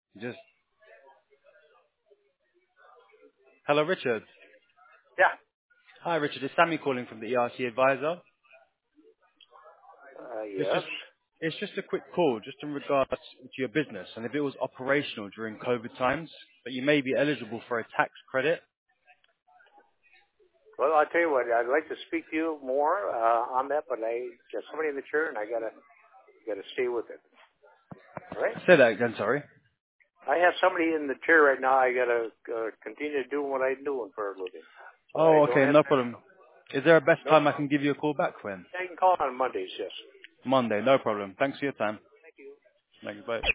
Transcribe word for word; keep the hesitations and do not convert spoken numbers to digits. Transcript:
Just hello, Richard. Yeah. Hi, Richard. It's Sammy calling from the E R C Advisor. Uh, It's yes. just it's just a quick call, just in regards to your business, and if it was operational during COVID times, but you may be eligible for a tax credit. Well, I'll tell you what. I'd like to speak to you more uh, on that, but I got somebody in the chair, and I gotta gotta stay with it. All right. Say that again. Sorry. I have somebody in the chair right now. I gotta uh, continue doing what I'm doing for a living, so I Oh, don't okay, have no time. problem. Is there a best No time I can problem. give you a call back when? I can call on Mondays. Yes. Monday, no problem. Thanks for your time. Thank you. Thank you. Bye.